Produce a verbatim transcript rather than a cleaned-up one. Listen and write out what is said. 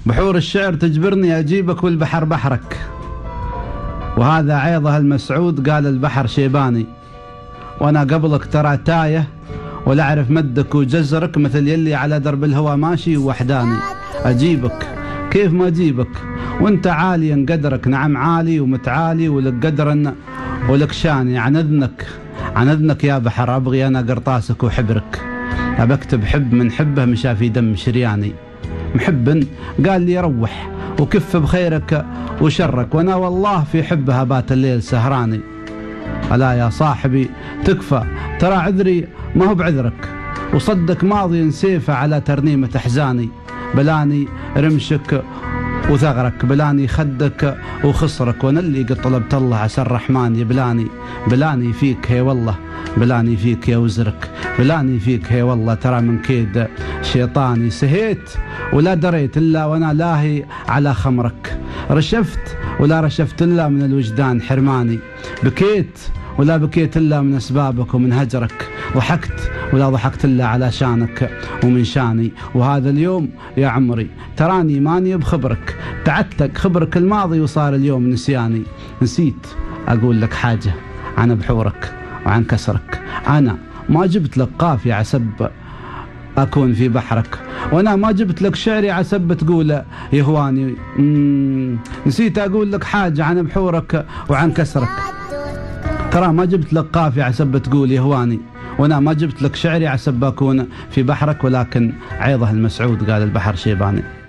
بحور الشعر تجبرني أجيبك والبحر بحرك، وهذا عيضه المسعود قال البحر شيباني، وأنا قبلك ترى تايه ولا أعرف مدك وجزرك، مثل يلي على درب الهوى ماشي وحداني. أجيبك كيف ما أجيبك وانت عالي قدرك، نعم عالي ومتعالي ولك قدر ولك شاني. عن إذنك عن إذنك يا بحر أبغي أنا قرطاسك وحبرك، أبكتب حب من حبه مشى في دم شرياني. محب قال لي روح وكف بخيرك وشرك، وانا والله في حبها بات الليل سهراني. ألا يا صاحبي تكفى ترى عذري ما هو بعذرك، وصدق ماضي سيفه على ترنيمة أحزاني. بلاني رمشك وثغرك، بلاني خدك وخصرك، وانا اللي قد طلبت الله عسى الرحمن يبلاني. بلاني فيك هي والله بلاني فيك يا وزرك، بلاني فيك هي والله ترى من كيد شيطاني. سهيت ولا دريت إلا وأنا لاهي على خمرك، رشفت ولا رشفت إلا من الوجدان حرماني. بكيت ولا بكيت إلا من أسبابك ومن هجرك، ضحكت ولا ضحكت إلا على شانك ومن شاني. وهذا اليوم يا عمري تراني ماني بخبرك، تعتك خبرك الماضي وصار اليوم نسياني. نسيت أقول لك حاجة عن بحورك وعن كسرك، أنا ما جبت لك قافية عسب أكون في بحرك، وأنا ما جبت لك شعري عسب تقول يهواني. نسيت أقول لك حاجة عن بحورك وعن كسرك، ترى ما جبت لك قافية عسب تقول يهواني، وأنا ما جبت لك شعري عسب أكون في بحرك، ولكن عيضه المسعود قال البحر شيباني.